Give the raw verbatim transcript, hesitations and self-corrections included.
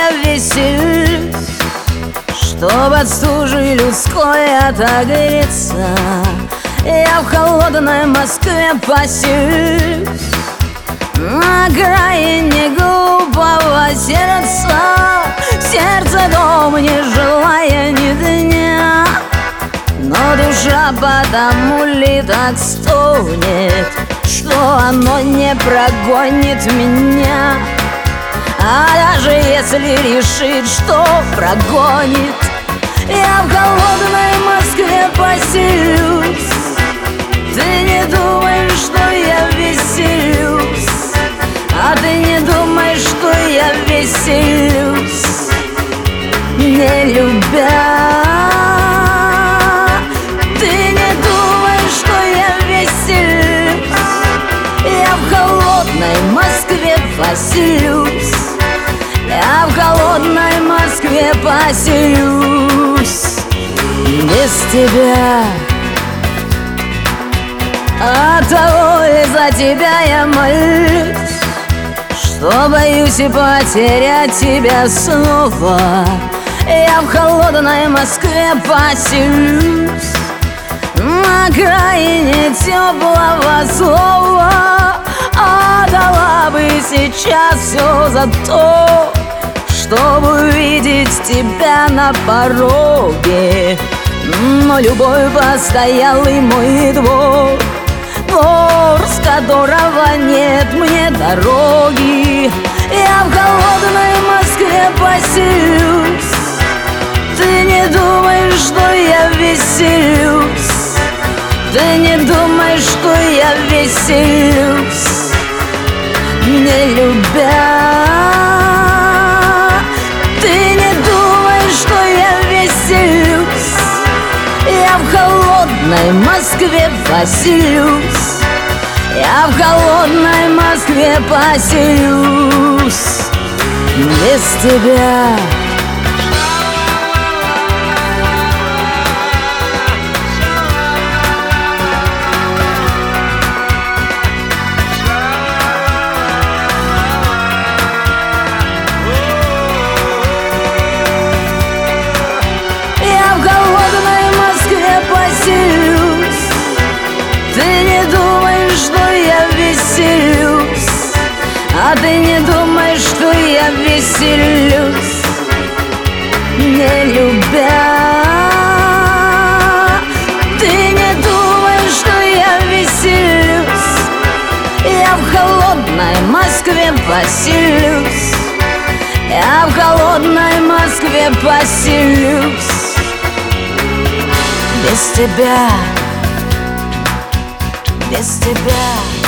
я веселюсь, чтоб от стужи людской отогреться. Я в холодной Москве поселюсь, на окраине глупого сердца. В сердце дом, не желая ни дня, но душа потому ли так стонет, что оно не прогонит меня. А даже если решит, что прогонит, я в холодной Москве поселюсь. Ты не думаешь, что я веселюсь, а ты не думаешь, что я веселюсь, не любя. Ты не думаешь, что я веселюсь, я в холодной Москве поселюсь. Я в холодной Москве поселюсь без тебя. От того и за тебя я молюсь, что боюсь и потерять тебя снова. Я в холодной Москве поселюсь, на окраине теплого слова. Отдала бы сейчас все за то, чтобы увидеть тебя на пороге. Но любовь постоялый мой двор, двор, с которого нет мне дороги. Я в холодной Москве поселюсь. Ты не думаешь, что я веселюсь, ты не думаешь, что я веселюсь, не любя. Ты не думаешь, что я веселюсь, я в холодной Москве поселюсь. Я в холодной Москве поселюсь без тебя. Ты не думаешь, что я веселюсь, а ты не думаешь, что я веселюсь, не любя. Ты не думаешь, что я веселюсь, я в холодной Москве поселюсь. Я в холодной Москве поселюсь без тебя, без тебя.